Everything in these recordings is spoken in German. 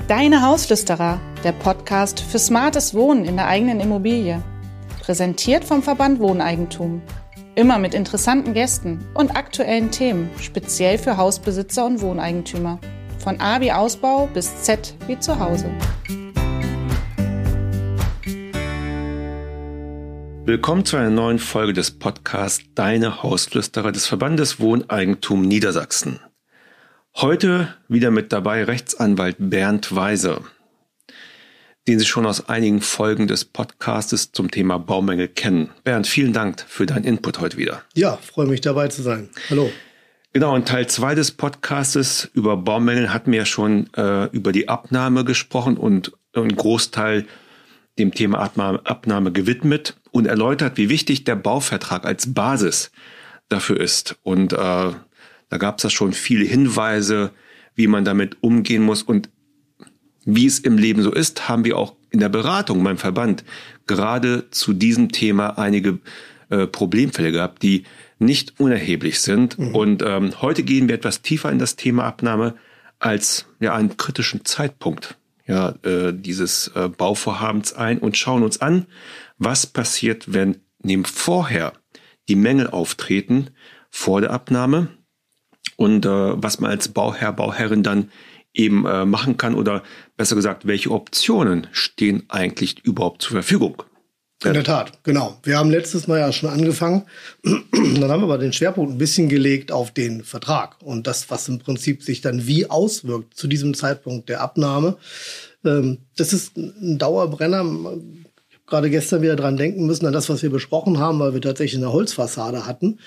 Deine Hausflüsterer, der Podcast für smartes Wohnen in der eigenen Immobilie. Präsentiert vom Verband Wohneigentum. Immer mit interessanten Gästen und aktuellen Themen, speziell für Hausbesitzer und Wohneigentümer. Von A wie Ausbau bis Z wie zu Hause. Willkommen zu einer neuen Folge des Podcasts Deine Hausflüsterer des Verbandes Wohneigentum Niedersachsen. Heute wieder mit dabei Rechtsanwalt Bernd Weiser, den Sie schon aus einigen Folgen des Podcastes zum Thema Baumängel kennen. Bernd, vielen Dank für deinen Input heute wieder. Ja, freue mich dabei zu sein. Hallo. Genau, in Teil 2 des Podcastes über Baumängel hatten wir ja schon über die Abnahme gesprochen und einen Großteil dem Thema Abnahme gewidmet und erläutert, wie wichtig der Bauvertrag als Basis dafür ist. Und da gab es ja schon viele Hinweise, wie man damit umgehen muss. Und wie es im Leben so ist, haben wir auch in der Beratung beim Verband gerade zu diesem Thema einige Problemfälle gehabt, die nicht unerheblich sind. Und heute gehen wir etwas tiefer in das Thema Abnahme als einen kritischen Zeitpunkt dieses Bauvorhabens ein und schauen uns an, was passiert, wenn neben vorher die Mängel auftreten vor der Abnahme und was man als Bauherr, Bauherrin dann eben machen kann oder besser gesagt, welche Optionen stehen eigentlich überhaupt zur Verfügung. In der Tat, genau. Wir haben letztes Mal ja schon angefangen. Dann haben wir aber den Schwerpunkt ein bisschen gelegt auf den Vertrag und das, was im Prinzip sich dann wie auswirkt zu diesem Zeitpunkt der Abnahme. Das ist ein Dauerbrenner. Ich habe gerade gestern wieder dran denken müssen, an das, was wir besprochen haben, weil wir tatsächlich eine Holzfassade hatten.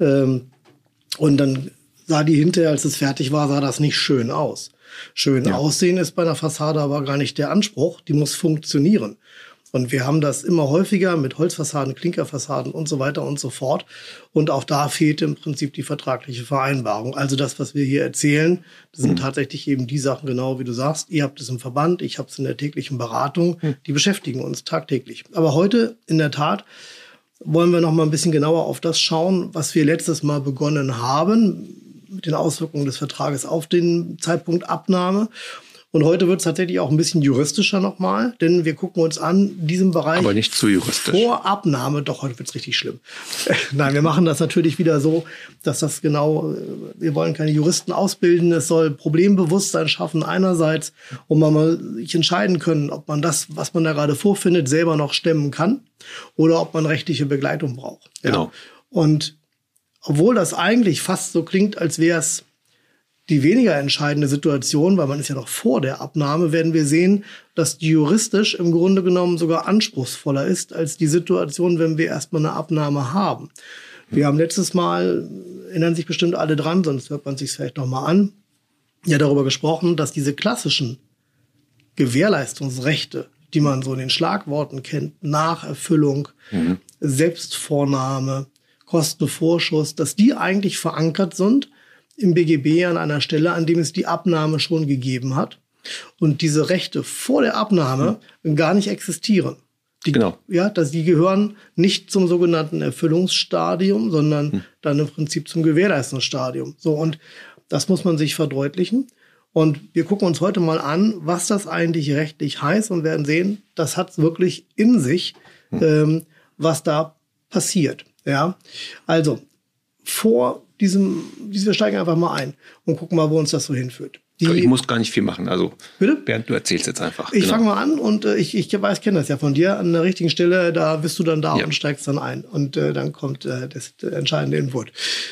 Und dann sah die hinterher, als es fertig war, sah das nicht schön aus. Schön aussehen ist bei einer Fassade aber gar nicht der Anspruch. Die muss funktionieren. Und wir haben das immer häufiger mit Holzfassaden, Klinkerfassaden und so weiter und so fort. Und auch da fehlt im Prinzip die vertragliche Vereinbarung. Also das, was wir hier erzählen, das sind tatsächlich eben die Sachen, genau wie du sagst. Ihr habt es im Verband, ich habe es in der täglichen Beratung. Die beschäftigen uns tagtäglich. Aber heute in der Tat wollen wir noch mal ein bisschen genauer auf das schauen, was wir letztes Mal begonnen haben, mit den Auswirkungen des Vertrages auf den Zeitpunkt Abnahme. Und heute wird es tatsächlich auch ein bisschen juristischer nochmal, denn wir gucken uns an, diesem Bereich. Aber nicht zu juristisch. Vor Abnahme, doch, heute wird es richtig schlimm. Nein, wir machen das natürlich wieder so, dass das genau, wir wollen keine Juristen ausbilden, es soll Problembewusstsein schaffen einerseits, und man mal sich entscheiden können, ob man das, was man da gerade vorfindet, selber noch stemmen kann oder ob man rechtliche Begleitung braucht. Ja? Genau. Und obwohl das eigentlich fast so klingt, als wäre es die weniger entscheidende Situation, weil man ist ja noch vor der Abnahme, werden wir sehen, dass die juristisch im Grunde genommen sogar anspruchsvoller ist als die Situation, wenn wir erstmal eine Abnahme haben. Wir haben letztes Mal, erinnern sich bestimmt alle dran, sonst hört man sich vielleicht nochmal an, ja darüber gesprochen, dass diese klassischen Gewährleistungsrechte, die man so in den Schlagworten kennt, Nacherfüllung, Selbstvornahme, Kostenvorschuss, dass die eigentlich verankert sind im BGB an einer Stelle, an dem es die Abnahme schon gegeben hat und diese Rechte vor der Abnahme gar nicht existieren. Die gehören nicht zum sogenannten Erfüllungsstadium, sondern dann im Prinzip zum Gewährleistungsstadium. So, und das muss man sich verdeutlichen. Und wir gucken uns heute mal an, was das eigentlich rechtlich heißt und werden sehen, das hat es wirklich in sich, was da passiert. Ja, also wir steigen einfach mal ein und gucken mal, wo uns das so hinführt. Ich muss gar nicht viel machen. Also, bitte? Bernd, du erzählst jetzt einfach. Ich fange mal an und ich kenne das ja von dir. An der richtigen Stelle, da bist du dann da und steigst dann ein. Und dann kommt das entscheidende Input.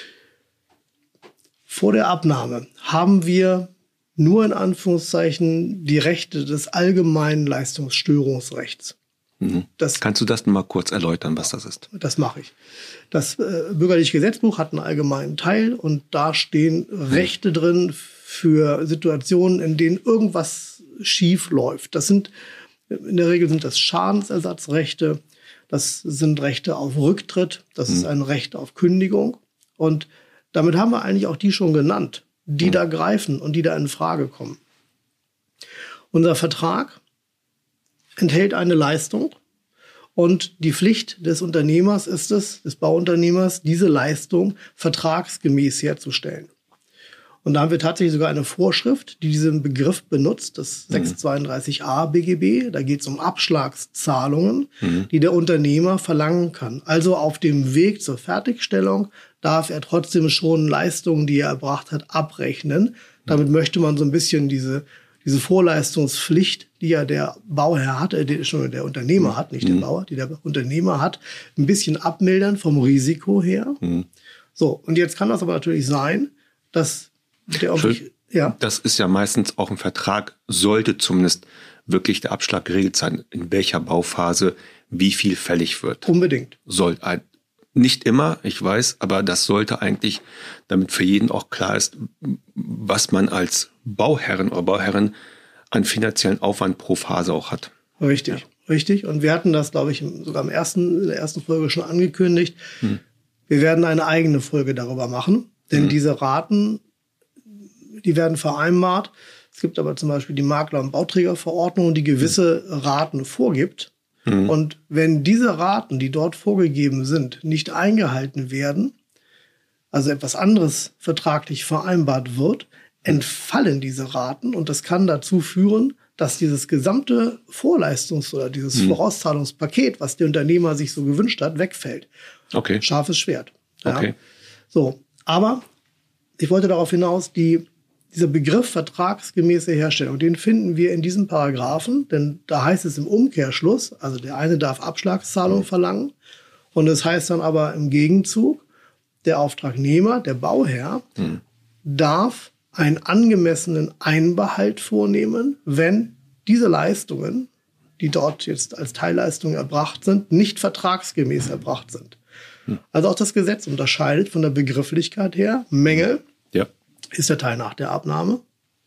Vor der Abnahme haben wir nur in Anführungszeichen die Rechte des allgemeinen Leistungsstörungsrechts. Kannst du das mal kurz erläutern, was das ist? Das mache ich. Das bürgerliche Gesetzbuch hat einen allgemeinen Teil und da stehen Rechte drin für Situationen, in denen irgendwas schief läuft. In der Regel sind das Schadensersatzrechte, das sind Rechte auf Rücktritt, das ist ein Recht auf Kündigung. Und damit haben wir eigentlich auch die schon genannt, die da greifen und die da in Frage kommen. Unser Vertrag enthält eine Leistung und die Pflicht des Unternehmers ist es, des Bauunternehmers, diese Leistung vertragsgemäß herzustellen. Und da haben wir tatsächlich sogar eine Vorschrift, die diesen Begriff benutzt, das 632a BGB. Da geht es um Abschlagszahlungen, die der Unternehmer verlangen kann. Also auf dem Weg zur Fertigstellung darf er trotzdem schon Leistungen, die er erbracht hat, abrechnen. Damit möchte man so ein bisschen diese Vorleistungspflicht, die ja der Bauherr hat, der Unternehmer hat, nicht der Bauer, die der Unternehmer hat, ein bisschen abmildern vom Risiko her. So, und jetzt kann das aber natürlich sein, dass das ist ja meistens auch im Vertrag, sollte zumindest wirklich der Abschlag geregelt sein, in welcher Bauphase wie viel fällig wird. Unbedingt. Nicht immer, ich weiß, aber das sollte eigentlich, damit für jeden auch klar ist, was man als Bauherrin oder Bauherrin an finanziellen Aufwand pro Phase auch hat. Richtig. Und wir hatten das, glaube ich, sogar in der ersten Folge schon angekündigt. Wir werden eine eigene Folge darüber machen, denn diese Raten, die werden vereinbart. Es gibt aber zum Beispiel die Makler- und Bauträgerverordnung, die gewisse Raten vorgibt. Und wenn diese Raten, die dort vorgegeben sind, nicht eingehalten werden, also etwas anderes vertraglich vereinbart wird, entfallen diese Raten. Und das kann dazu führen, dass dieses gesamte oder dieses Vorauszahlungspaket, was der Unternehmer sich so gewünscht hat, wegfällt. Okay. Scharfes Schwert. Ja. Okay. So, aber ich wollte darauf hinaus, dieser Begriff vertragsgemäße Herstellung, den finden wir in diesem Paragraphen, denn da heißt es im Umkehrschluss, also der eine darf Abschlagszahlung verlangen und es heißt dann aber im Gegenzug, der Auftragnehmer, der Bauherr, darf einen angemessenen Einbehalt vornehmen, wenn diese Leistungen, die dort jetzt als Teilleistungen erbracht sind, nicht vertragsgemäß erbracht sind. Also auch das Gesetz unterscheidet von der Begrifflichkeit her. Menge ist der Teil nach der Abnahme.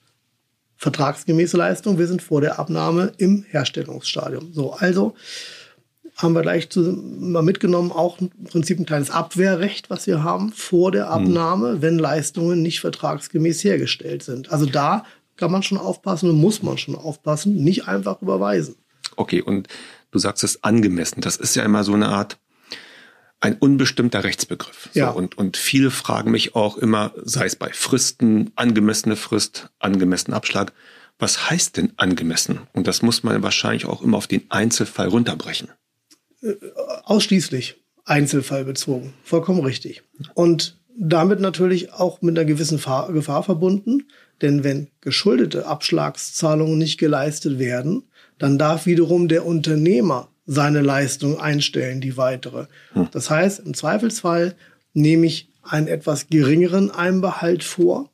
Vertragsgemäße Leistung, wir sind vor der Abnahme im Herstellungsstadium. So, also haben wir gleich mal mitgenommen, auch im Prinzip ein kleines Abwehrrecht, was wir haben vor der Abnahme, wenn Leistungen nicht vertragsgemäß hergestellt sind. Also da kann man schon aufpassen und muss man schon aufpassen, nicht einfach überweisen. Okay, und du sagst es angemessen. Das ist ja immer so eine Art, ein unbestimmter Rechtsbegriff. Ja. So, und viele fragen mich auch immer, sei es bei Fristen, angemessene Frist, angemessenen Abschlag, was heißt denn angemessen? Und das muss man wahrscheinlich auch immer auf den Einzelfall runterbrechen. Ausschließlich einzelfallbezogen. Vollkommen richtig. Und damit natürlich auch mit einer gewissen Gefahr verbunden. Denn wenn geschuldete Abschlagszahlungen nicht geleistet werden, dann darf wiederum der Unternehmer seine Leistung einstellen, die weitere. Das heißt, im Zweifelsfall nehme ich einen etwas geringeren Einbehalt vor.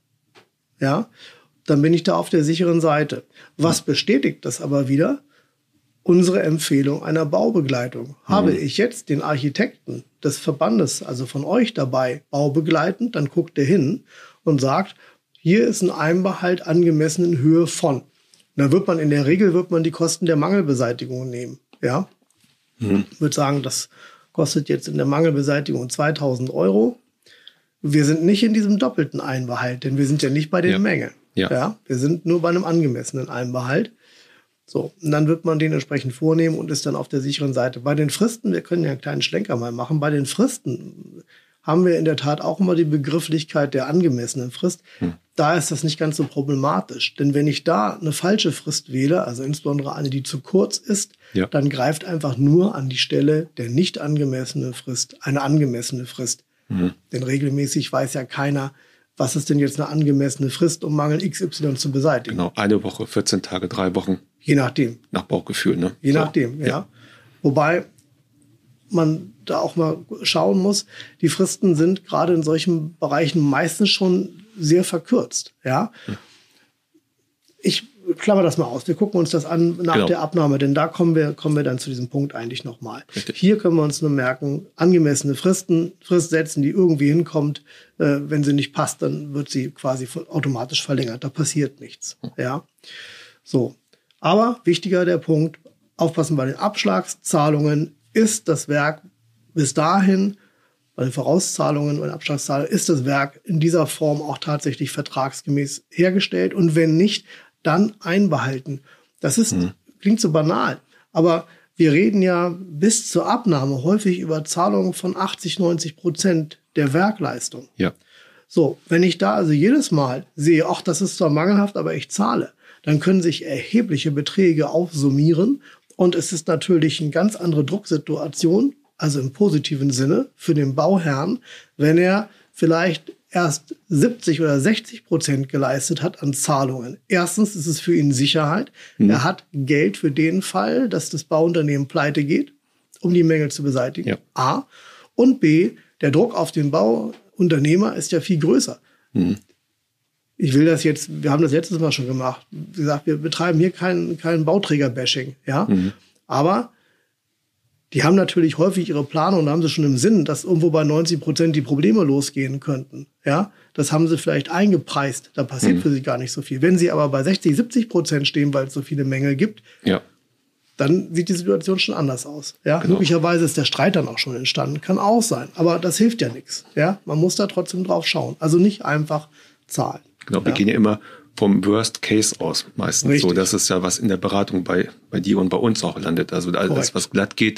Ja, dann bin ich da auf der sicheren Seite. Was bestätigt das aber wieder? Unsere Empfehlung einer Baubegleitung. Habe ich jetzt den Architekten des Verbandes, also von euch dabei, baubegleitend, dann guckt er hin und sagt, hier ist ein Einbehalt angemessen in Höhe von. Und dann wird man in der Regel die Kosten der Mangelbeseitigung nehmen. Ja, ich würde sagen, das kostet jetzt in der Mangelbeseitigung 2.000 €. Wir sind nicht in diesem doppelten Einbehalt, denn wir sind ja nicht bei den Mengen. Ja, wir sind nur bei einem angemessenen Einbehalt. So, und dann wird man den entsprechend vornehmen und ist dann auf der sicheren Seite. Bei den Fristen, wir können ja einen kleinen Schlenker mal machen, bei den Fristen haben wir in der Tat auch immer die Begrifflichkeit der angemessenen Frist. Da ist das nicht ganz so problematisch. Denn wenn ich da eine falsche Frist wähle, also insbesondere eine, die zu kurz ist, dann greift einfach nur an die Stelle der nicht angemessenen Frist eine angemessene Frist. Denn regelmäßig weiß ja keiner, was ist denn jetzt eine angemessene Frist, um Mangel XY zu beseitigen. Genau, 1 Woche, 14 Tage, 3 Wochen. Je nachdem. Nach Bauchgefühl, ne? Je nachdem, ja. Wobei man da auch mal schauen muss, die Fristen sind gerade in solchen Bereichen meistens schon sehr verkürzt. Ja? Ich klammer das mal aus. Wir gucken uns das an nach der Abnahme, denn da kommen wir dann zu diesem Punkt eigentlich nochmal. Hier können wir uns nur merken, angemessene Frist setzen, die irgendwie hinkommt. Wenn sie nicht passt, dann wird sie quasi automatisch verlängert. Da passiert nichts. Ja? So. Aber wichtiger der Punkt, aufpassen bei den Abschlagszahlungen. Ist das Werk bis dahin, bei den Vorauszahlungen und Abschlagszahlungen, ist das Werk in dieser Form auch tatsächlich vertragsgemäß hergestellt? Und wenn nicht, dann einbehalten. Das klingt so banal, aber wir reden ja bis zur Abnahme häufig über Zahlungen von 80-90% der Werkleistung. Ja. So, wenn ich da also jedes Mal sehe, ach, das ist zwar mangelhaft, aber ich zahle, dann können sich erhebliche Beträge aufsummieren und es ist natürlich eine ganz andere Drucksituation, also im positiven Sinne für den Bauherrn, wenn er vielleicht erst 70 oder 60% geleistet hat an Zahlungen. Erstens ist es für ihn Sicherheit. Er hat Geld für den Fall, dass das Bauunternehmen pleite geht, um die Mängel zu beseitigen. Ja. A. Und B. Der Druck auf den Bauunternehmer ist ja viel größer. Ich will das jetzt, wir haben das letztes Mal schon gemacht. Wie gesagt, wir betreiben hier kein Bauträger-Bashing. Ja? Aber die haben natürlich häufig ihre Planung und haben sie schon im Sinn, dass irgendwo bei 90% die Probleme losgehen könnten. Ja, das haben sie vielleicht eingepreist. Da passiert für sie gar nicht so viel. Wenn sie aber bei 60-70% stehen, weil es so viele Mängel gibt, dann sieht die Situation schon anders aus. Ja, möglicherweise ist der Streit dann auch schon entstanden. Kann auch sein. Aber das hilft ja nichts. Ja, man muss da trotzdem drauf schauen. Also nicht einfach zahlen. Genau, wir gehen ja immer vom Worst Case aus meistens. Richtig. So, das ist ja, was in der Beratung bei dir und bei uns auch landet. Also alles, was glatt geht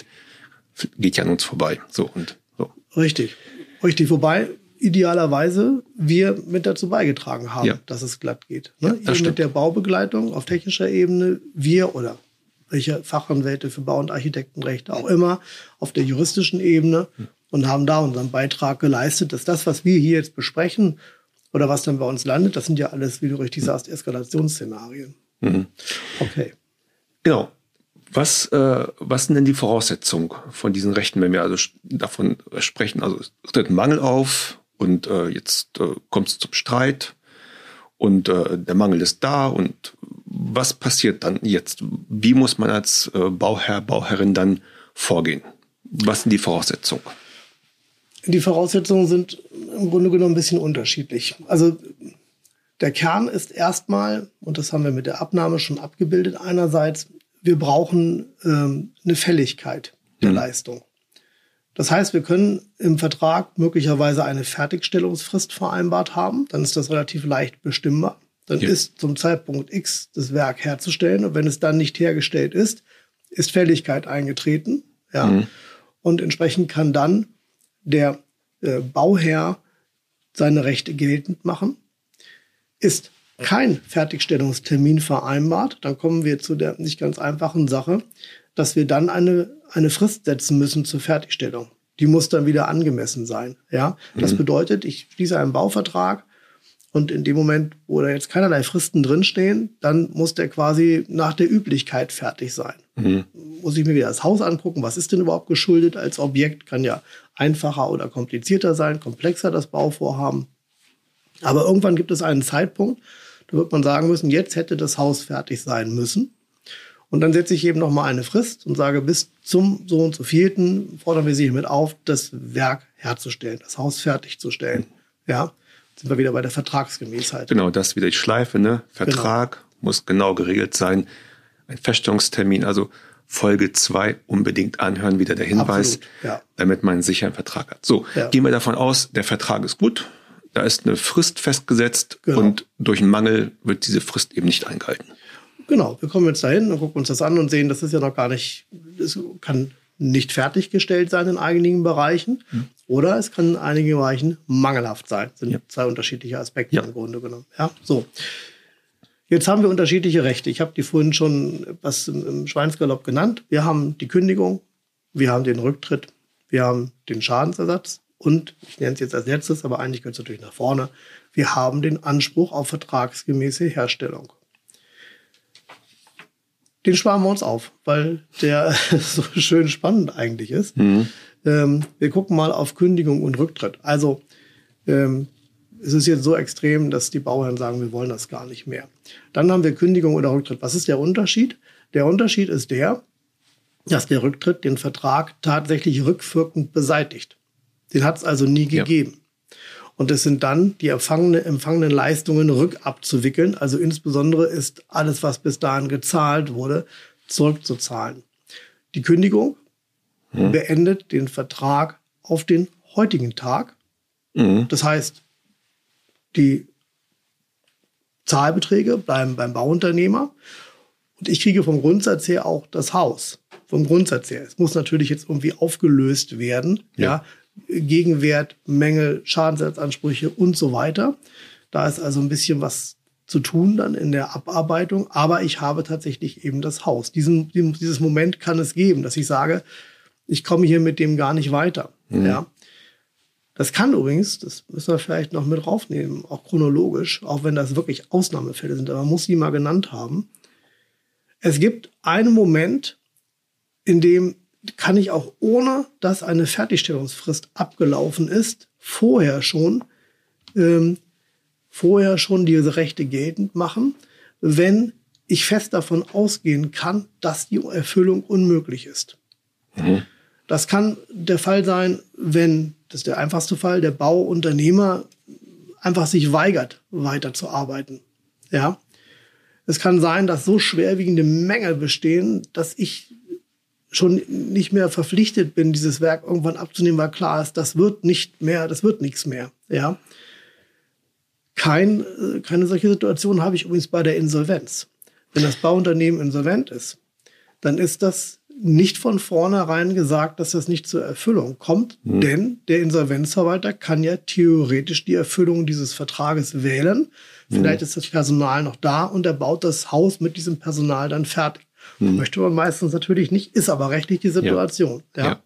ja an uns vorbei. So. Richtig. Wobei idealerweise wir mit dazu beigetragen haben, dass es glatt geht. Ne? Ja, mit der Baubegleitung auf technischer Ebene, wir oder welche Fachanwälte für Bau- und Architektenrecht auch immer, auf der juristischen Ebene und haben da unseren Beitrag geleistet, dass das, was wir hier jetzt besprechen oder was dann bei uns landet, das sind ja alles, wie du richtig sagst, Eskalationsszenarien. Okay. Genau. Was sind denn die Voraussetzungen von diesen Rechten, wenn wir also davon sprechen? Also es tritt ein Mangel auf und jetzt kommt es zum Streit und der Mangel ist da und was passiert dann jetzt? Wie muss man als Bauherr, Bauherrin dann vorgehen? Was sind die Voraussetzungen? Die Voraussetzungen sind im Grunde genommen ein bisschen unterschiedlich. Also der Kern ist erstmal, und das haben wir mit der Abnahme schon abgebildet, einerseits, wir brauchen eine Fälligkeit der Leistung. Das heißt, wir können im Vertrag möglicherweise eine Fertigstellungsfrist vereinbart haben. Dann ist das relativ leicht bestimmbar. Dann ist zum Zeitpunkt X das Werk herzustellen. Und wenn es dann nicht hergestellt ist, ist Fälligkeit eingetreten. Ja. Und entsprechend kann dann der Bauherr seine Rechte geltend machen. Ist kein Fertigstellungstermin vereinbart, dann kommen wir zu der nicht ganz einfachen Sache, dass wir dann eine Frist setzen müssen zur Fertigstellung. Die muss dann wieder angemessen sein. Ja? Das bedeutet, ich schließe einen Bauvertrag und in dem Moment, wo da jetzt keinerlei Fristen drinstehen, dann muss der quasi nach der Üblichkeit fertig sein. Muss ich mir wieder das Haus angucken, was ist denn überhaupt geschuldet als Objekt, kann ja einfacher oder komplizierter sein, komplexer das Bauvorhaben. Aber irgendwann gibt es einen Zeitpunkt, da wird man sagen müssen, jetzt hätte das Haus fertig sein müssen. Und dann setze ich eben noch mal eine Frist und sage, bis zum so und so vierten fordern wir Sie hiermit auf, das Werk herzustellen, das Haus fertigzustellen. Ja, sind wir wieder bei der Vertragsgemäßheit. Genau, das ist wieder die Schleife, ne? Vertrag muss genau geregelt sein. Ein Feststellungstermin, also Folge 2 unbedingt anhören, wieder der Hinweis, damit man einen sicheren Vertrag hat. So, gehen wir davon aus, der Vertrag ist gut. Da ist eine Frist festgesetzt und durch einen Mangel wird diese Frist eben nicht eingehalten. Genau, wir kommen jetzt dahin und gucken uns das an und sehen, das ist ja noch gar nicht, es kann nicht fertiggestellt sein in einigen Bereichen oder es kann in einigen Bereichen mangelhaft sein. Das sind zwei unterschiedliche Aspekte im Grunde genommen. Ja, so. Jetzt haben wir unterschiedliche Rechte. Ich habe die vorhin schon etwas im Schweinsgalopp genannt. Wir haben die Kündigung, wir haben den Rücktritt, wir haben den Schadensersatz. Und ich nenne es jetzt als letztes, aber eigentlich gehört es natürlich nach vorne, wir haben den Anspruch auf vertragsgemäße Herstellung. Den sparen wir uns auf, weil der so schön spannend eigentlich ist. Wir gucken mal auf Kündigung und Rücktritt. Also es ist jetzt so extrem, dass die Bauherren sagen, wir wollen das gar nicht mehr. Dann haben wir Kündigung oder Rücktritt. Was ist der Unterschied? Der Unterschied ist dass der Rücktritt den Vertrag tatsächlich rückwirkend beseitigt. Den hat es also nie gegeben. Und es sind dann die empfangenen Leistungen rückabzuwickeln. Also insbesondere ist alles, was bis dahin gezahlt wurde, zurückzuzahlen. Die Kündigung beendet den Vertrag auf den heutigen Tag. Das heißt, die Zahlbeträge bleiben beim Bauunternehmer. Und ich kriege vom Grundsatz her auch das Haus. Vom Grundsatz her. Es muss natürlich jetzt irgendwie aufgelöst werden. Ja. Gegenwert, Mängel, Schadensersatzansprüche und so weiter. Da ist also ein bisschen was zu tun dann in der Abarbeitung. Aber ich habe tatsächlich eben das Haus. Dieses Moment kann es geben, dass ich sage, ich komme hier mit dem gar nicht weiter. Ja. Das kann übrigens, das müssen wir vielleicht noch mit raufnehmen, auch chronologisch, auch wenn das wirklich Ausnahmefälle sind, aber man muss sie mal genannt haben. Es gibt einen Moment, in dem kann ich auch, ohne dass eine Fertigstellungsfrist abgelaufen ist, vorher schon diese Rechte geltend machen, wenn ich fest davon ausgehen kann, dass die Erfüllung unmöglich ist. Das kann der Fall sein, wenn, das ist der einfachste Fall, der Bauunternehmer einfach sich weigert, weiterzuarbeiten. Ja. Es kann sein, dass so schwerwiegende Mängel bestehen, dass ich schon nicht mehr verpflichtet bin, dieses Werk irgendwann abzunehmen, weil klar ist, das wird nichts mehr. Ja. Keine solche Situation habe ich übrigens bei der Insolvenz. Wenn das Bauunternehmen insolvent ist, dann ist das nicht von vornherein gesagt, dass das nicht zur Erfüllung kommt, denn der Insolvenzverwalter kann ja theoretisch die Erfüllung dieses Vertrages wählen. Vielleicht ist das Personal noch da und er baut das Haus mit diesem Personal dann fertig. Möchte man meistens natürlich nicht, ist aber rechtlich die Situation. Ja.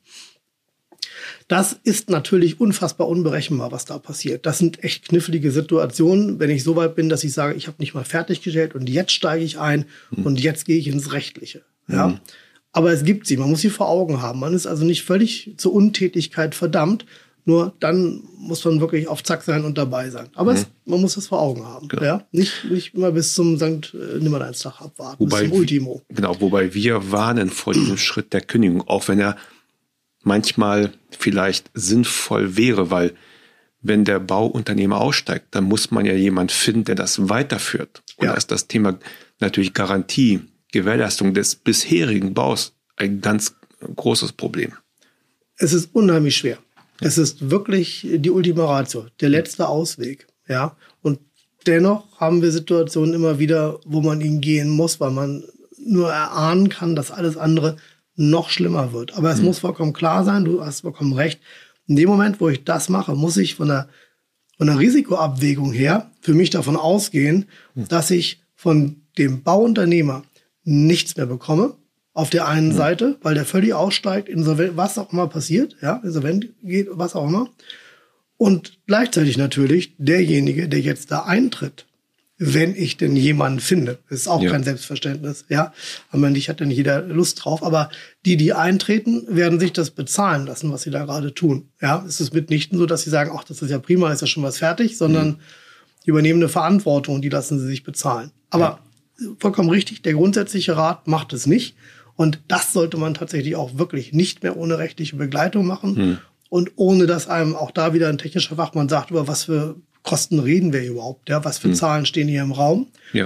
Das ist natürlich unfassbar unberechenbar, was da passiert. Das sind echt knifflige Situationen, wenn ich so weit bin, dass ich sage, ich habe nicht mal fertiggestellt und jetzt steige ich ein und jetzt gehe ich ins Rechtliche. Ja. Aber es gibt sie, man muss sie vor Augen haben. Man ist also nicht völlig zur Untätigkeit verdammt, nur dann muss man wirklich auf Zack sein und dabei sein. Aber man muss das vor Augen haben. Genau. Ja? Nicht immer bis zum Sankt Nimmerleinstag abwarten, bis zum Ultimo. Genau, wobei wir warnen vor diesem Schritt der Kündigung, auch wenn er manchmal vielleicht sinnvoll wäre, weil wenn der Bauunternehmer aussteigt, dann muss man ja jemand finden, der das weiterführt. Und da ist das Thema natürlich Garantie, Gewährleistung des bisherigen Baus ein ganz großes Problem. Es ist unheimlich schwer. Es ist wirklich die Ultima Ratio, der letzte Ausweg. Ja? Und dennoch haben wir Situationen immer wieder, wo man ihn gehen muss, weil man nur erahnen kann, dass alles andere noch schlimmer wird. Aber es muss vollkommen klar sein, du hast vollkommen recht. In dem Moment, wo ich das mache, muss ich von der Risikoabwägung her für mich davon ausgehen, dass ich von dem Bauunternehmer nichts mehr bekomme. Auf der einen Seite, weil der völlig aussteigt, insolvent, was auch immer passiert, ja, insolvent geht, was auch immer. Und gleichzeitig natürlich derjenige, der jetzt da eintritt, wenn ich denn jemanden finde. Das ist auch kein Selbstverständnis, ja. Aber nicht hat denn jeder Lust drauf. Aber die eintreten, werden sich das bezahlen lassen, was sie da gerade tun. Ja, es ist mitnichten so, dass sie sagen, ach, das ist ja prima, ist ja schon was fertig, sondern die übernehmen eine Verantwortung, die lassen sie sich bezahlen. Aber vollkommen richtig, der grundsätzliche Rat macht es nicht. Und das sollte man tatsächlich auch wirklich nicht mehr ohne rechtliche Begleitung machen. Und ohne, dass einem auch da wieder ein technischer Fachmann sagt, über was für Kosten reden wir überhaupt, ja, was für Zahlen stehen hier im Raum. Ja.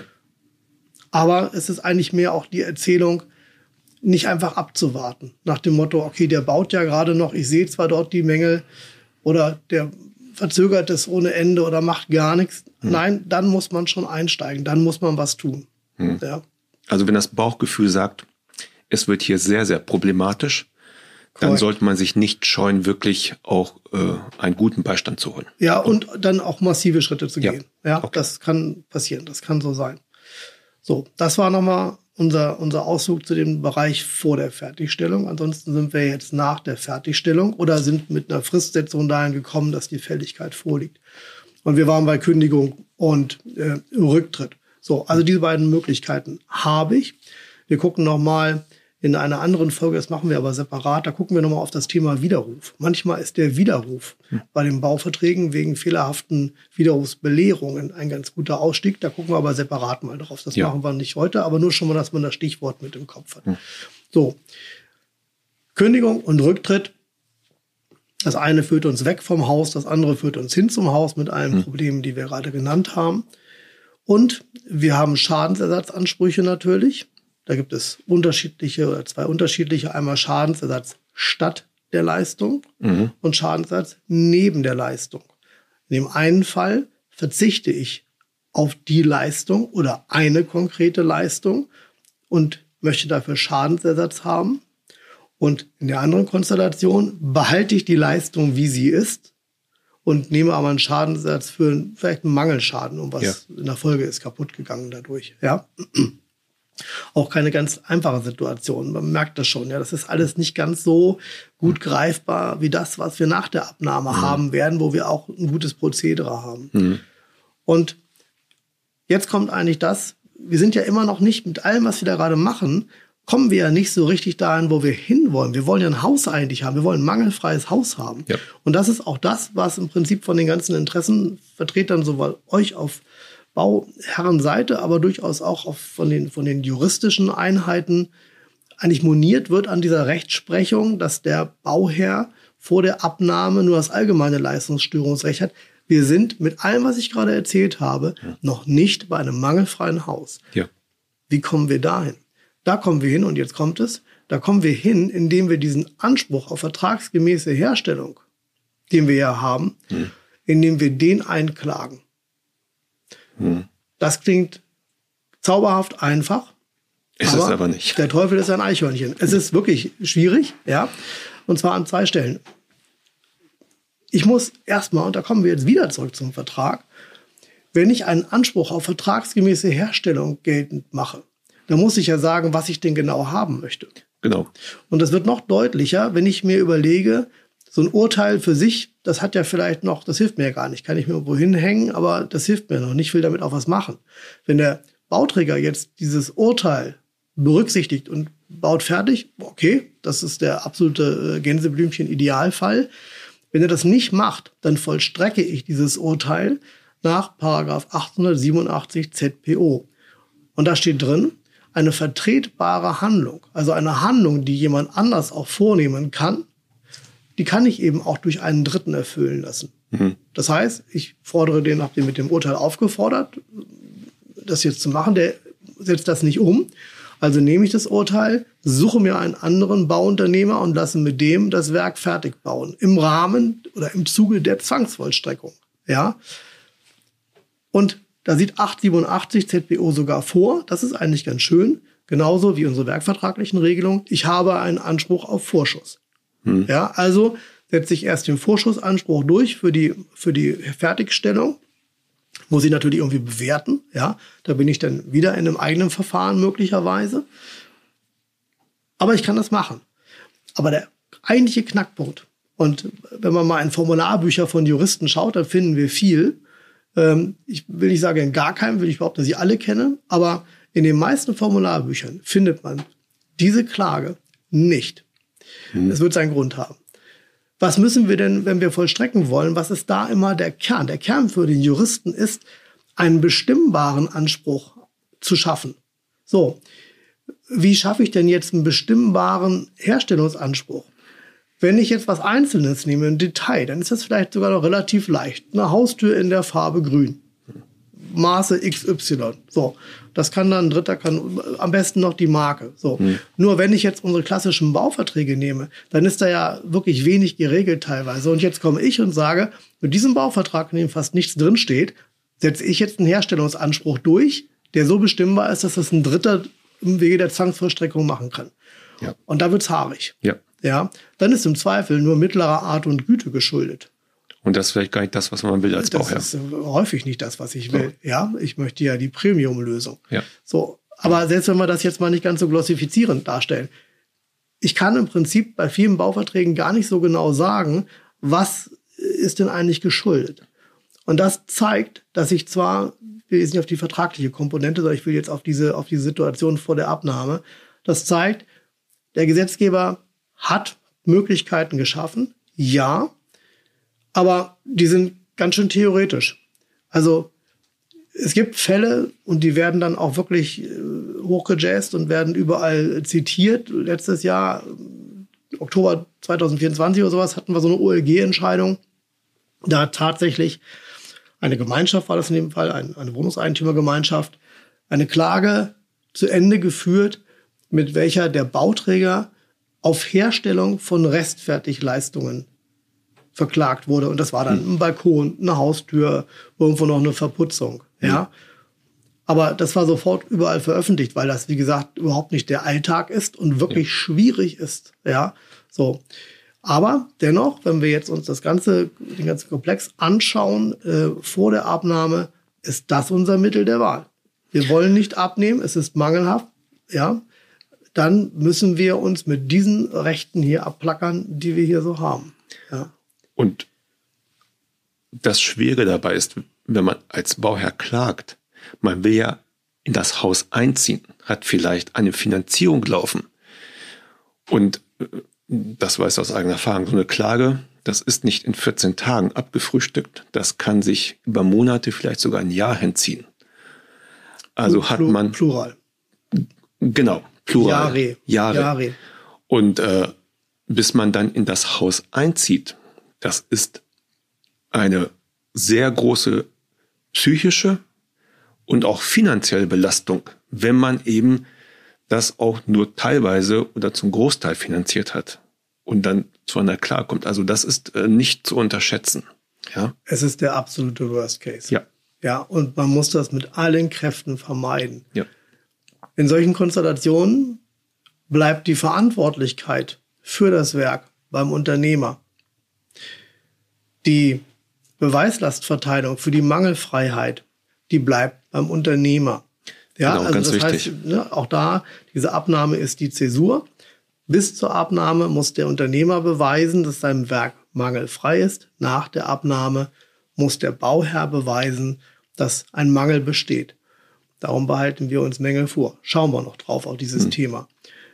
Aber es ist eigentlich mehr auch die Erzählung, nicht einfach abzuwarten. Nach dem Motto, okay, der baut ja gerade noch, ich sehe zwar dort die Mängel oder der verzögert es ohne Ende oder macht gar nichts. Nein, dann muss man schon einsteigen, dann muss man was tun. Ja. Also wenn das Bauchgefühl sagt, es wird hier sehr, sehr problematisch, dann sollte man sich nicht scheuen, wirklich auch einen guten Beistand zu holen. Ja, und dann auch massive Schritte zu gehen. Ja, das kann passieren, das kann so sein. So, das war nochmal unser Ausflug zu dem Bereich vor der Fertigstellung. Ansonsten sind wir jetzt nach der Fertigstellung oder sind mit einer Fristsetzung dahin gekommen, dass die Fälligkeit vorliegt. Und wir waren bei Kündigung und Rücktritt. So, also diese beiden Möglichkeiten habe ich. Wir gucken nochmal in einer anderen Folge, das machen wir aber separat, da gucken wir nochmal auf das Thema Widerruf. Manchmal ist der Widerruf bei den Bauverträgen wegen fehlerhaften Widerrufsbelehrungen ein ganz guter Ausstieg. Da gucken wir aber separat mal drauf. Das machen wir nicht heute, aber nur schon mal, dass man das Stichwort mit im Kopf hat. So, Kündigung und Rücktritt. Das eine führt uns weg vom Haus, das andere führt uns hin zum Haus mit allen Problemen, die wir gerade genannt haben. Und wir haben Schadensersatzansprüche natürlich. Da gibt es zwei unterschiedliche. Einmal Schadensersatz statt der Leistung und Schadensersatz neben der Leistung. In dem einen Fall verzichte ich auf die Leistung oder eine konkrete Leistung und möchte dafür Schadensersatz haben. Und in der anderen Konstellation behalte ich die Leistung, wie sie ist, und nehme aber einen Schadensersatz für vielleicht einen Mangelschaden, um was in der Folge ist kaputt gegangen dadurch. Ja. Auch keine ganz einfache Situation. Man merkt das schon. Ja, das ist alles nicht ganz so gut greifbar wie das, was wir nach der Abnahme haben werden, wo wir auch ein gutes Prozedere haben. Und jetzt kommt eigentlich das, wir sind ja immer noch nicht mit allem, was wir da gerade machen, kommen wir ja nicht so richtig dahin, wo wir hinwollen. Wir wollen ja ein Haus eigentlich haben. Wir wollen ein mangelfreies Haus haben. Ja. Und das ist auch das, was im Prinzip von den ganzen Interessenvertretern sowohl euch auf Bauherrenseite, aber durchaus auch von den juristischen Einheiten eigentlich moniert wird an dieser Rechtsprechung, dass der Bauherr vor der Abnahme nur das allgemeine Leistungsstörungsrecht hat. Wir sind mit allem, was ich gerade erzählt habe, noch nicht bei einem mangelfreien Haus. Ja. Wie kommen wir dahin? Da kommen wir hin, und jetzt kommt es, da kommen wir hin, indem wir diesen Anspruch auf vertragsgemäße Herstellung, den wir ja haben, indem wir den einklagen. Das klingt zauberhaft einfach. Ist es aber nicht. Der Teufel ist ein Eichhörnchen. Es ist wirklich schwierig, ja. Und zwar an 2 Stellen. Ich muss erstmal, und da kommen wir jetzt wieder zurück zum Vertrag, wenn ich einen Anspruch auf vertragsgemäße Herstellung geltend mache, dann muss ich ja sagen, was ich denn genau haben möchte. Genau. Und das wird noch deutlicher, wenn ich mir überlege, so ein Urteil für sich, das hat ja vielleicht noch, das hilft mir ja gar nicht. Kann ich mir irgendwo hinhängen, aber das hilft mir noch nicht. Ich will damit auch was machen. Wenn der Bauträger jetzt dieses Urteil berücksichtigt und baut fertig, okay, das ist der absolute Gänseblümchen-Idealfall. Wenn er das nicht macht, dann vollstrecke ich dieses Urteil nach § 887 ZPO. Und da steht drin, eine vertretbare Handlung, also eine Handlung, die jemand anders auch vornehmen kann, die kann ich eben auch durch einen Dritten erfüllen lassen. Das heißt, ich fordere den, habe den mit dem Urteil aufgefordert, das jetzt zu machen, der setzt das nicht um. Also nehme ich das Urteil, suche mir einen anderen Bauunternehmer und lasse mit dem das Werk fertig bauen. Im Rahmen oder im Zuge der Zwangsvollstreckung. Ja? Und da sieht 887 ZPO sogar vor, das ist eigentlich ganz schön, genauso wie unsere werkvertraglichen Regelungen. Ich habe einen Anspruch auf Vorschuss. Ja, also setze ich erst den Vorschussanspruch durch für die Fertigstellung. Muss ich natürlich irgendwie bewerten. Ja, da bin ich dann wieder in einem eigenen Verfahren möglicherweise. Aber ich kann das machen. Aber der eigentliche Knackpunkt, und wenn man mal in Formularbücher von Juristen schaut, dann finden wir viel. Ich will nicht sagen, in gar keinem, will ich behaupten, dass ich alle kenne, aber in den meisten Formularbüchern findet man diese Klage nicht. Es wird seinen Grund haben. Was müssen wir denn, wenn wir vollstrecken wollen? Was ist da immer der Kern? Der Kern für den Juristen ist, einen bestimmbaren Anspruch zu schaffen. So, wie schaffe ich denn jetzt einen bestimmbaren Herstellungsanspruch? Wenn ich jetzt was Einzelnes nehme, ein Detail, dann ist das vielleicht sogar noch relativ leicht. Eine Haustür in der Farbe grün. Maße XY. So, das kann dann ein Dritter, kann am besten noch die Marke. So. Nur wenn ich jetzt unsere klassischen Bauverträge nehme, dann ist da ja wirklich wenig geregelt teilweise. Und jetzt komme ich und sage, mit diesem Bauvertrag, in dem fast nichts drinsteht, setze ich jetzt einen Herstellungsanspruch durch, der so bestimmbar ist, dass das ein Dritter im Wege der Zwangsvollstreckung machen kann. Ja. Und da wird's haarig. Ja. Ja, dann ist im Zweifel nur mittlerer Art und Güte geschuldet. Und das ist vielleicht gar nicht das, was man will als Bauherr. Das ist häufig nicht das, was ich will. So. Ja, ich möchte ja die Premium-Lösung. Ja. So, aber selbst wenn wir das jetzt mal nicht ganz so glossifizierend darstellen, ich kann im Prinzip bei vielen Bauverträgen gar nicht so genau sagen, was ist denn eigentlich geschuldet. Und das zeigt, dass ich zwar, ich will jetzt nicht auf die vertragliche Komponente, sondern ich will jetzt auf diese Situation vor der Abnahme, das zeigt, der Gesetzgeber hat Möglichkeiten geschaffen, ja, aber die sind ganz schön theoretisch. Also es gibt Fälle, und die werden dann auch wirklich hochgejazzt und werden überall zitiert. Letztes Jahr, Oktober 2024 oder sowas, hatten wir so eine OLG-Entscheidung. Da hat tatsächlich eine Gemeinschaft, war das in dem Fall, eine Wohnungseigentümergemeinschaft, eine Klage zu Ende geführt, mit welcher der Bauträger auf Herstellung von Restfertigleistungen verklagt wurde. Und das war dann ein Balkon, eine Haustür, irgendwo noch eine Verputzung. Ja. Aber das war sofort überall veröffentlicht, weil das, wie gesagt, überhaupt nicht der Alltag ist und wirklich schwierig ist. Ja, so. Aber dennoch, wenn wir jetzt uns den ganzen Komplex anschauen, vor der Abnahme, ist das unser Mittel der Wahl. Wir wollen nicht abnehmen, es ist mangelhaft, ja. Dann müssen wir uns mit diesen Rechten hier abplackern, die wir hier so haben. Ja. Und das Schwere dabei ist, wenn man als Bauherr klagt, man will ja in das Haus einziehen, hat vielleicht eine Finanzierung laufen. Und das weiß ich aus eigener Erfahrung, so eine Klage, das ist nicht in 14 Tagen abgefrühstückt. Das kann sich über Monate, vielleicht sogar ein Jahr hinziehen. Also hat man... Plural. Genau, plural. Jahre. Und bis man dann in das Haus einzieht, das ist eine sehr große psychische und auch finanzielle Belastung, wenn man eben das auch nur teilweise oder zum Großteil finanziert hat und dann zu einer Klage kommt. Also das ist nicht zu unterschätzen. Ja? Es ist der absolute Worst Case. Ja. Ja, und man muss das mit allen Kräften vermeiden. Ja. In solchen Konstellationen bleibt die Verantwortlichkeit für das Werk beim Unternehmer. Die Beweislastverteilung für die Mangelfreiheit, die bleibt beim Unternehmer. Ja, genau, also ganz das wichtig. heißt, ne, auch da, diese Abnahme ist die Zäsur. Bis zur Abnahme muss der Unternehmer beweisen, dass sein Werk mangelfrei ist. Nach der Abnahme muss der Bauherr beweisen, dass ein Mangel besteht. Darum behalten wir uns Mängel vor. Schauen wir noch drauf auf dieses Thema.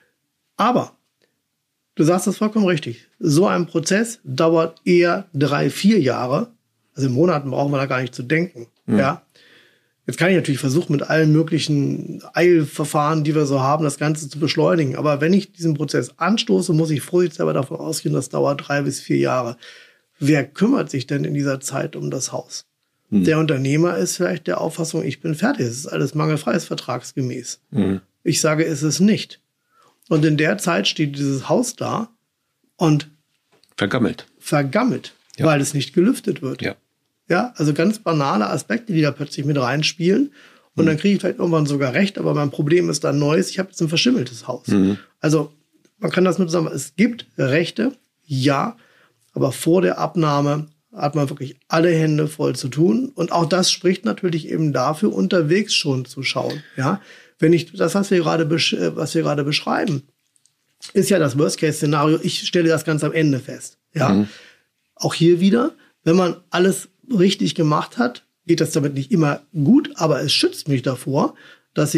Aber, du sagst das vollkommen richtig, so ein Prozess dauert eher 3-4 Jahre. Also in Monaten brauchen wir da gar nicht zu denken. Ja. Jetzt kann ich natürlich versuchen, mit allen möglichen Eilverfahren, die wir so haben, das Ganze zu beschleunigen. Aber wenn ich diesen Prozess anstoße, muss ich vorsichtshalber davon ausgehen, das dauert 3 bis 4 Jahre. Wer kümmert sich denn in dieser Zeit um das Haus? Der Unternehmer ist vielleicht der Auffassung, ich bin fertig, es ist alles mangelfrei, ist vertragsgemäß. Ich sage, es ist nicht. Und in der Zeit steht dieses Haus da und vergammelt, Ja. weil es nicht gelüftet wird. Ja. Ja, also ganz banale Aspekte, die da plötzlich mit reinspielen. Und dann kriege ich vielleicht irgendwann sogar recht, aber mein Problem ist dann neues, ich habe jetzt ein verschimmeltes Haus. Also man kann das nur zusammen, es gibt Rechte, ja, aber vor der Abnahme hat man wirklich alle Hände voll zu tun. Und auch das spricht natürlich eben dafür, unterwegs schon zu schauen. Ja, wenn ich das, was wir gerade beschreiben, ist ja das Worst-Case-Szenario. Ich stelle das ganz am Ende fest. Ja, auch hier wieder, wenn man alles richtig gemacht hat, geht das damit nicht immer gut, aber es schützt mich davor, oder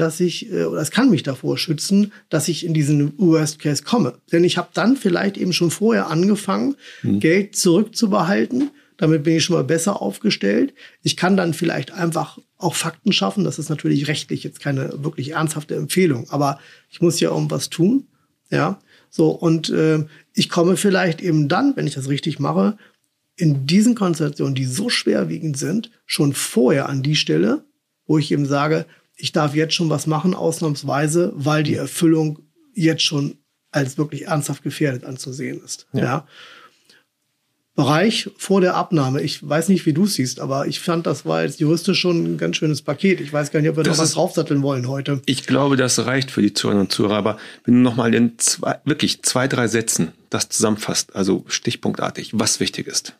es kann mich davor schützen, dass ich in diesen Worst Case komme. Denn ich habe dann vielleicht eben schon vorher angefangen, Geld zurückzubehalten. Damit bin ich schon mal besser aufgestellt. Ich kann dann vielleicht einfach auch Fakten schaffen. Das ist natürlich rechtlich jetzt keine wirklich ernsthafte Empfehlung, aber ich muss ja irgendwas tun. Ja, so, und ich komme vielleicht eben dann, wenn ich das richtig mache, in diesen Konstellationen, die so schwerwiegend sind, schon vorher an die Stelle, wo ich eben sage, ich darf jetzt schon was machen, ausnahmsweise, weil die Erfüllung jetzt schon als wirklich ernsthaft gefährdet anzusehen ist. Ja. Bereich vor der Abnahme. Ich weiß nicht, wie du es siehst, aber ich fand, das war jetzt juristisch schon ein ganz schönes Paket. Ich weiß gar nicht, ob wir noch was draufsatteln wollen heute. Ich glaube, das reicht für die Zuhörer und Zuhörer. Aber wenn du nochmal in 2-3 Sätzen das zusammenfasst, also stichpunktartig, was wichtig ist.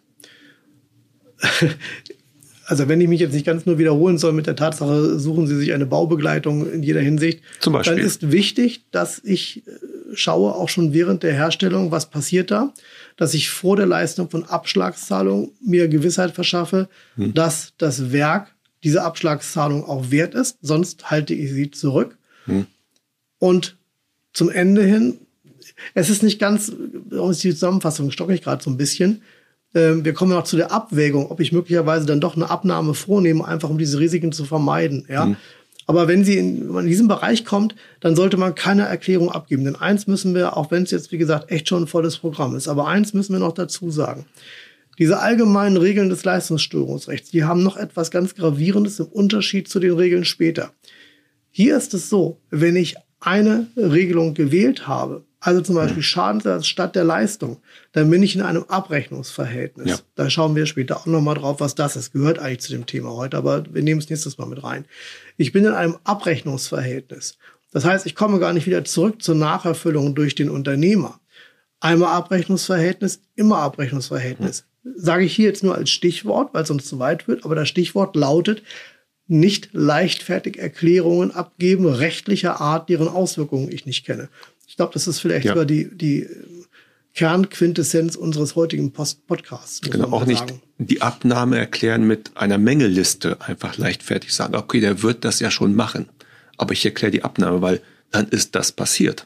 Also wenn ich mich jetzt nicht ganz nur wiederholen soll mit der Tatsache, suchen Sie sich eine Baubegleitung in jeder Hinsicht, zum Beispiel, dann ist wichtig, dass ich schaue, auch schon während der Herstellung, was passiert da, dass ich vor der Leistung von Abschlagszahlung mir Gewissheit verschaffe, dass das Werk diese Abschlagszahlung auch wert ist, sonst halte ich sie zurück. Und zum Ende hin, es ist nicht ganz, die Zusammenfassung stocke ich gerade so ein bisschen. Wir kommen noch zu der Abwägung, ob ich möglicherweise dann doch eine Abnahme vornehme, einfach um diese Risiken zu vermeiden. Ja? Aber wenn man in diesen Bereich kommt, dann sollte man keine Erklärung abgeben. Denn eins müssen wir, auch wenn es jetzt, wie gesagt, echt schon ein volles Programm ist, aber eins müssen wir noch dazu sagen. Diese allgemeinen Regeln des Leistungsstörungsrechts, die haben noch etwas ganz Gravierendes im Unterschied zu den Regeln später. Hier ist es so, wenn ich eine Regelung gewählt habe, Also zum Beispiel Schadensersatz statt der Leistung. Dann bin ich in einem Abrechnungsverhältnis. Ja. Da schauen wir später auch nochmal drauf, was das ist. Gehört eigentlich zu dem Thema heute, aber wir nehmen es nächstes Mal mit rein. Ich bin in einem Abrechnungsverhältnis. Das heißt, ich komme gar nicht wieder zurück zur Nacherfüllung durch den Unternehmer. Einmal Abrechnungsverhältnis, immer Abrechnungsverhältnis. Sage ich hier jetzt nur als Stichwort, weil es sonst zu weit wird, aber das Stichwort lautet, nicht leichtfertig Erklärungen abgeben, rechtlicher Art, deren Auswirkungen ich nicht kenne. Ich glaube, das ist vielleicht sogar die Kernquintessenz unseres heutigen Podcasts. Genau, auch nicht die Abnahme erklären mit einer Mängelliste, einfach leichtfertig sagen, okay, der wird das ja schon machen, aber ich erkläre die Abnahme, weil dann ist das passiert.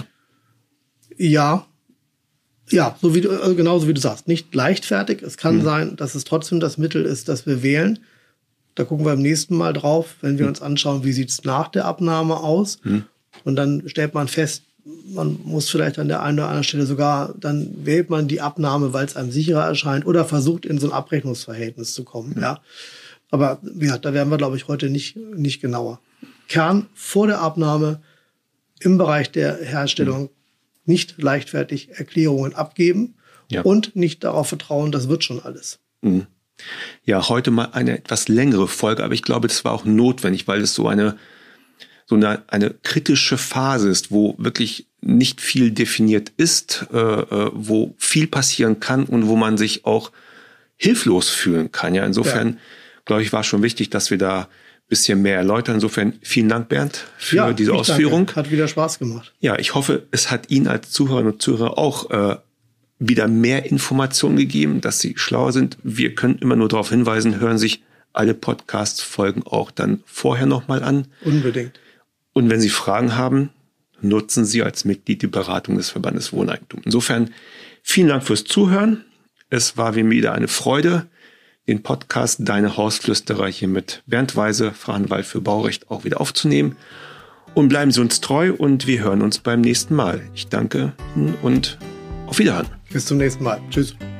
Ja, genauso wie du sagst, nicht leichtfertig. Es kann sein, dass es trotzdem das Mittel ist, das wir wählen. Da gucken wir beim nächsten Mal drauf, wenn wir uns anschauen, wie sieht es nach der Abnahme aus. Und dann stellt man fest, man muss vielleicht an der einen oder anderen Stelle sogar, dann wählt man die Abnahme, weil es einem sicherer erscheint oder versucht, in so ein Abrechnungsverhältnis zu kommen. Ja. Aber da werden wir, glaube ich, heute nicht genauer. Kern vor der Abnahme im Bereich der Herstellung nicht leichtfertig Erklärungen abgeben und nicht darauf vertrauen, das wird schon alles. Ja, heute mal eine etwas längere Folge, aber ich glaube, das war auch notwendig, weil es so eine kritische Phase ist, wo wirklich nicht viel definiert ist, wo viel passieren kann und wo man sich auch hilflos fühlen kann. Ja, insofern, glaube ich, war schon wichtig, dass wir da ein bisschen mehr erläutern. Insofern vielen Dank, Bernd, für diese Ausführung. Danke. Hat wieder Spaß gemacht. Ja, ich hoffe, es hat Ihnen als Zuhörerinnen und Zuhörer auch wieder mehr Informationen gegeben, dass Sie schlauer sind. Wir können immer nur darauf hinweisen, hören sich alle Podcast-Folgen auch dann vorher nochmal an. Unbedingt. Und wenn Sie Fragen haben, nutzen Sie als Mitglied die Beratung des Verbandes Wohneigentum. Insofern vielen Dank fürs Zuhören. Es war mir wieder eine Freude, den Podcast Deine Hausflüsterer hier mit Bernd Weise, Fachanwalt für Baurecht, auch wieder aufzunehmen. Und bleiben Sie uns treu und wir hören uns beim nächsten Mal. Ich danke Ihnen und auf Wiederhören. Bis zum nächsten Mal. Tschüss.